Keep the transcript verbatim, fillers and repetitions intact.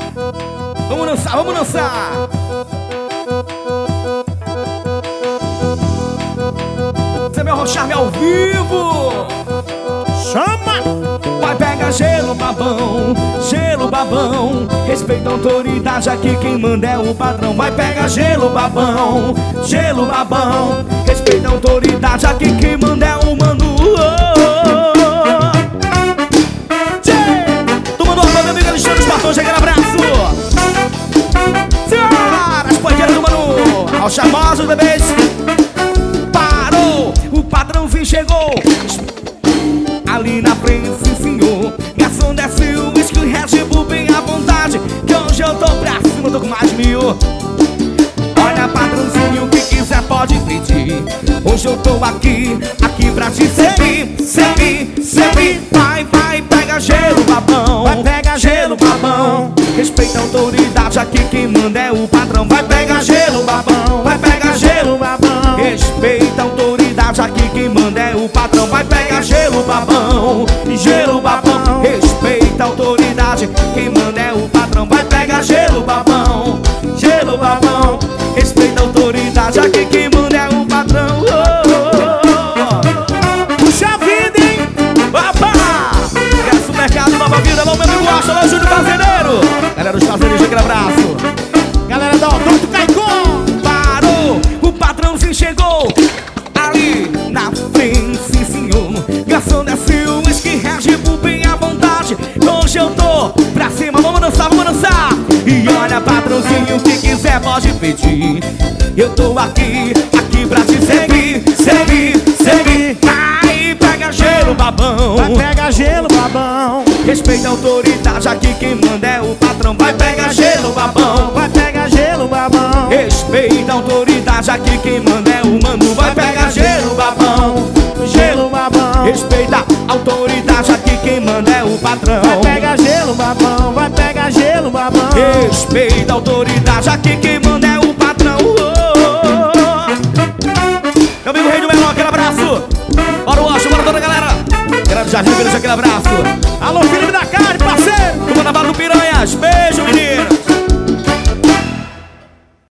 Vamos dançar, vamos dançar. Você meu Charme ao vivo. Chama! Vai pegar gelo, babão, gelo, babão. Respeita a autoridade, aqui quem manda é o padrão. Vai pegar gelo, babão, gelo, babão. Respeita a autoridade, aqui quem manda é o mano. Turma do Alto, meu amigo Alexandre dos Bartões, chega no abraço. Senhoras, panqueiras do Manu, aos charmosos bebês. Parou, o padrãozinho chegou. Ali na frente, sim senhor. Garçom desce o whisky, Red Bull bem à vontade, que hoje eu tô pra cima, tô com mais de mil. Olha padrãozinho, o que quiser pode pedir. Hoje eu tô aqui, aqui pra te servir. Servir, servir. Vai, vai, pega gelo, babão. Vai pegar gelo, babão. Respeita a autoridade, aqui quem manda é o padrão. Vai pegar gelo, babão. Vai pegar gelo, babão. Respeita a autoridade, aqui quem manda é o patrão. Vai pegar gelo, babão. Gelo, babão. Respeita a autoridade, quem manda é o patrão. Vai pegar gelo, babão. Gelo, babão. Respeita a autoridade, aqui quem manda é o patrão. Oh, oh, oh. Puxa a vida, hein? Opa! Cresce o mercado, nova vida. Alô, meu amigo Austin, alô, Júnior Fazendeiro. Galera dos fazendeiros, aquele abraço. Galera da Alto do Caicó. Parou, o patrãozinho chegou. Ali na frente, sim senhor. Garçom desce o whisky, Red Bull bem à vontade. Hoje eu tô pra cima, vamos dançar, vamos dançar. E olha patrãozinho, o que quiser pode pedir. Eu tô aqui, aqui pra te servir. Servir, servir. Vai, pega gelo, babão. Vai pegar gelo, babão. Respeita a autoridade, aqui quem manda é o patrão. Vai pegar gelo, babão. Vai pegar gelo, babão. Respeita a autoridade, aqui quem manda é o mano. Vai pegar gelo, babão. Gelo, babão. Respeita a autoridade, aqui quem manda é o patrão. Vai pegar gelo, babão. Vai pegar gelo, babão. Respeita a autoridade, aqui quem manda é o patrão. Oh, oh, oh. Meu amigo Rei do Menor, aquele abraço. Bora o Ocho, bora toda a galera. Galera do Jardim, aquele abraço. Alô, Felipe da Casa.